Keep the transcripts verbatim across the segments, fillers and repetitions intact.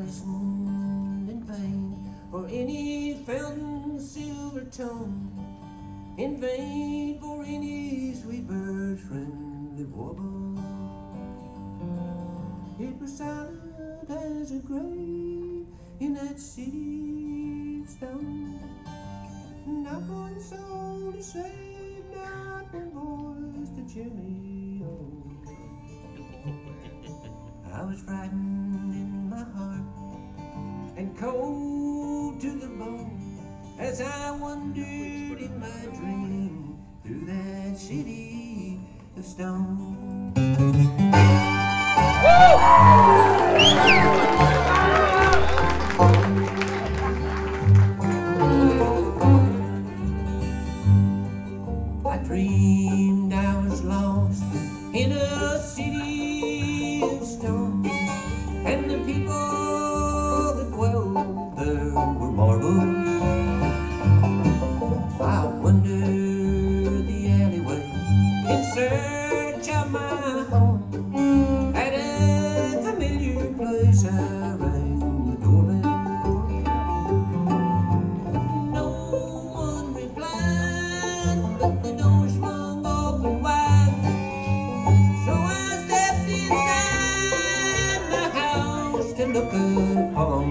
listened in vain for any fountain silver tone, in vain for any sweet bird's friendly warble. It was silent as a grave in that city of stone, not one soul to save, not one voice to cheer me on. I was frightened in my heart and cold to the bone as I wandered in my dream through that city of stone. I dreamed I was lost in a city of stone, and the people that dwelled there were marble. I wandered the alleyways in search of my home. At a familiar place I rang the doorbell. No one replied, but the door swung open wide. So I stepped inside the house to look upon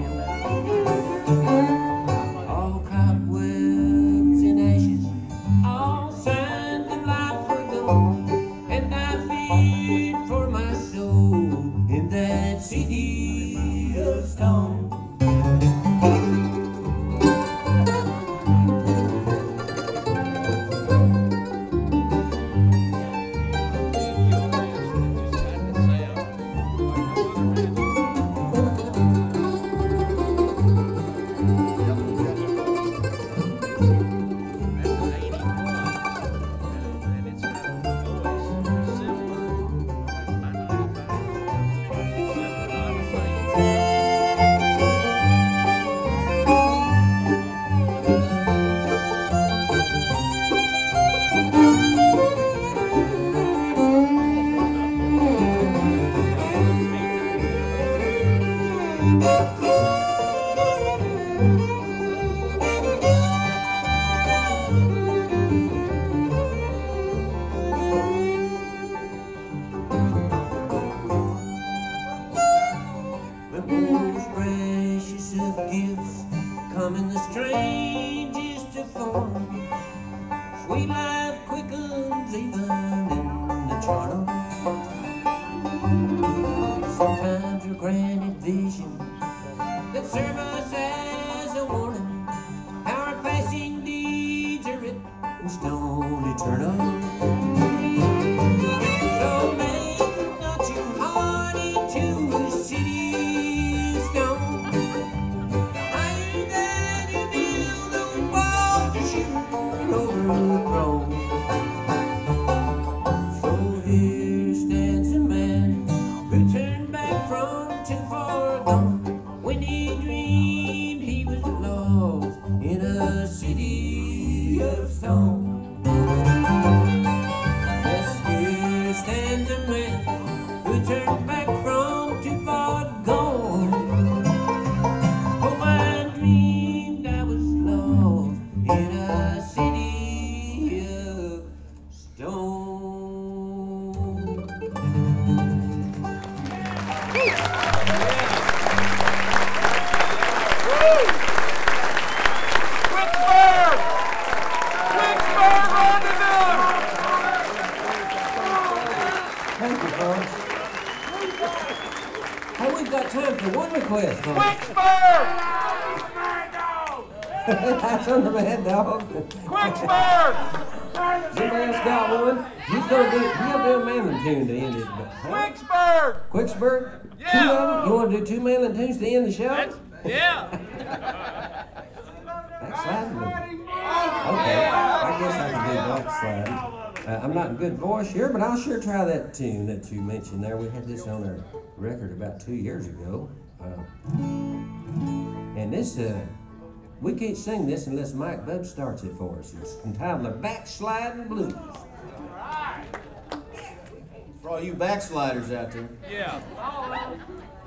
all cobwebs and ashes, all signs of life were gone, and I feared for my soul in that city of stone. The most precious of gifts come in the strangest of forms. Sweet life quickens even in the charnel. Sometimes you're granted vision that serve us as a warning. Our passing deeds are written in stone eternal. So make not your heart into a city of stone. Higher than you build those walls are sure overthrown. So here stands a man who turned back from too far gone, when he dreamed he was lost in a city of stone. Yes, here stands a man who turned back from too far gone. Oh, I dreamed I was lost in a city of stone. Wicksburg! Wicksburg on the news! Thank you, folks. Hey, we've got time for one request, folks. Wicksburg! That's on the Mad Dog. Wicksburg! Somebody else got one? He's gonna do, he'll do a Manlin tune to end it. Huh? Wicksburg! Quicksburg? Yeah. Two of them? You want to do two Manlin tunes to end the show? That's, yeah. Backsliding? Okay, I guess I can do backsliding. Uh, I'm not in good voice here, but I'll sure try that tune that you mentioned there. We had this on our record about two years ago. Uh, and this, uh, we can't sing this unless Mike Bubb starts it for us. It's entitled The Backsliding Blues. For all you backsliders out there. Yeah.